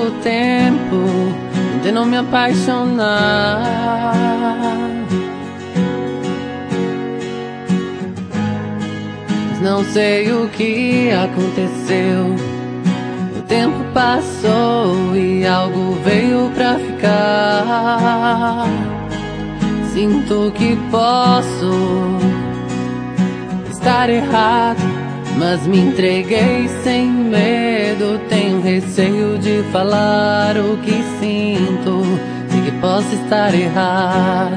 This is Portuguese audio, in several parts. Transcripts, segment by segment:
tanto tempo tentando me apaixonar, mas não sei o que aconteceu. O tempo passou e algo veio pra ficar. Sinto que posso estar errado, mas me entreguei sem medo. Tenho receio de falar o que sinto. Sei que posso estar errado.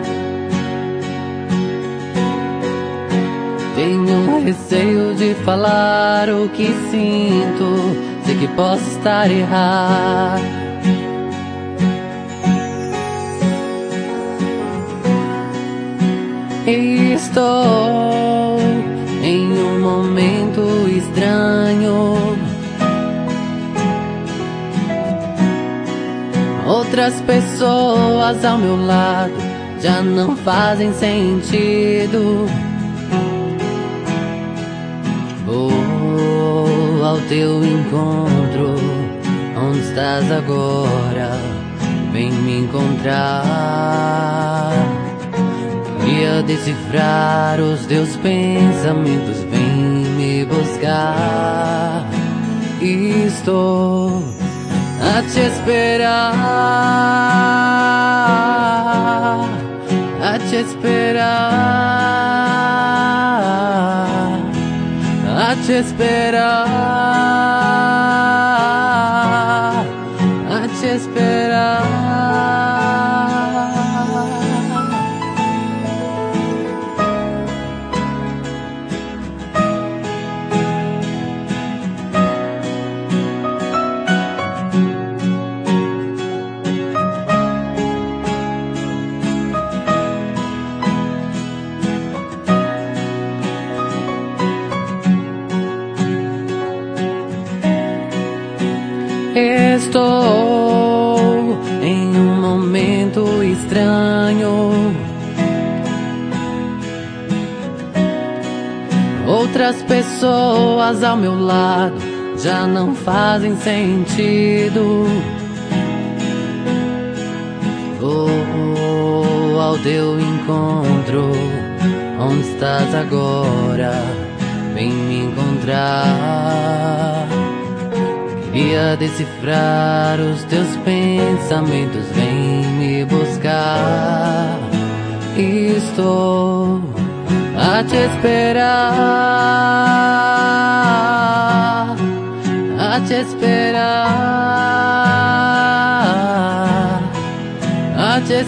Tenho receio de falar o que sinto. Sei que posso estar errado. Estou em um momento estranho. Outras pessoas ao meu lado já não fazem sentido. Vou ao teu encontro. Onde estás agora? Vem me encontrar. Queria decifrar os teus pensamentos, vem me buscar. Estou a te esperar, a te esperar, a te esperar, a te esperar. Estou em um momento estranho. Outras pessoas ao meu lado já não fazem sentido. Vou ao teu encontro. Onde estás agora? Vem me encontrar. Queria decifrar os teus pensamentos, vem me buscar. Estou a te esperar, a te esperar, a te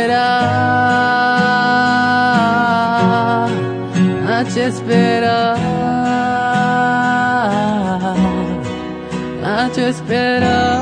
esperar, a te esperar, a te esperar.